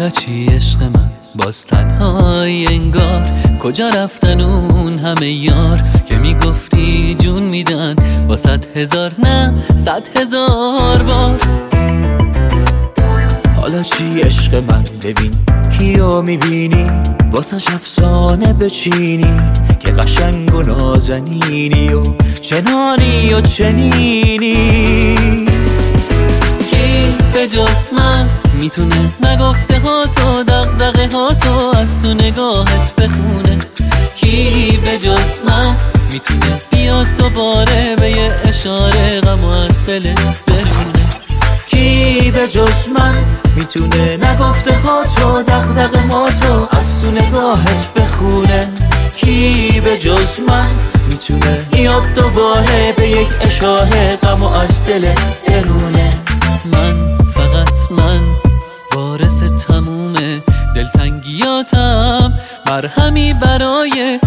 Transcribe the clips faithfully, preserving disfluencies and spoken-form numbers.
حالا چی عشق من باز تنهای انگار، کجا رفتن اون همه یار که میگفتی جون میدن با صد هزار نه صد هزار بار. حالا چی عشق من ببین کیو میبینی، واسه افسانه بچینی که قشنگ و نازنینی و چنانی و چنینی. کی به جز من میتونه نگفته ها تو دغدغه ها تو از تو نگاهت بخونه؟ کی به جز من میتونه بیاد دوباره به یه اشاره غمو از دلت برونه؟ کی به جز من میتونه نگفته ها تو دغدغه ها تو از تو نگاهت بخونه؟ کی به جز من میتونه بیاد دوباره به یک اشاره غمو از دلت برونه؟ من فقط من وارث تموم دلتنگیاتم، مرهمی برای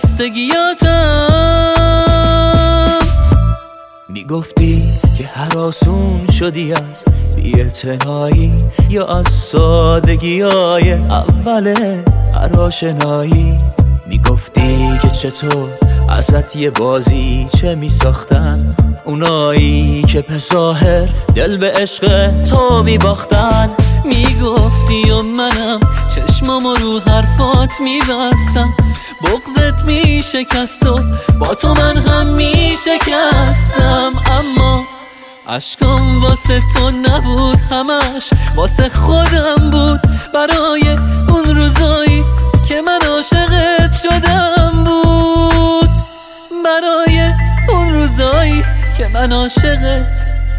خستگیاتم. میگفتی که هراسون شدی از بی‌اعتنایی یا از سادگیای اول هر آشنایی. میگفتی که چطور ازت یه بازی چه میساختن اونایی که به ظاهر دل به عشق تو میباختن. میگفتی و منم چشمامو رو حرفات میبستم، بغضت میشکست و با تو من هم میشکستم. اما عشقم واسه تو نبود، همش واسه خودم بود، برای اون روزایی که من عاشقت شدم بود، برای اون روزایی که من عاشقت.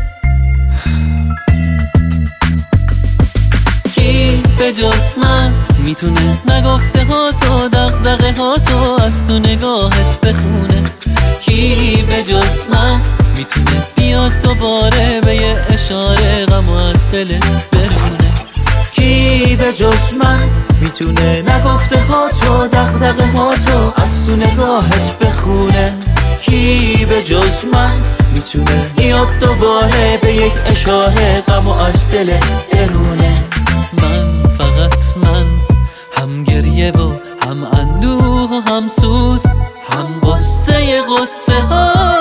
کی به جز من میتونه نگفته ها تو دغدغه ها تو از تو نگاهت بخونه؟ کی به جز من میتونه بیاد دوباره به یه اشاره غمو از دلت برونه؟ کی به جز من میتونه نگفته ها تو دغدغه ها تو از تو نگاهت بخونه؟ کی به جز من میتونه بیاد دوباره به یک اشاره غمو از دلت برونه؟ من فقط من، هم گریه و هم اندوه و هم سوز، هم قصه قصه ها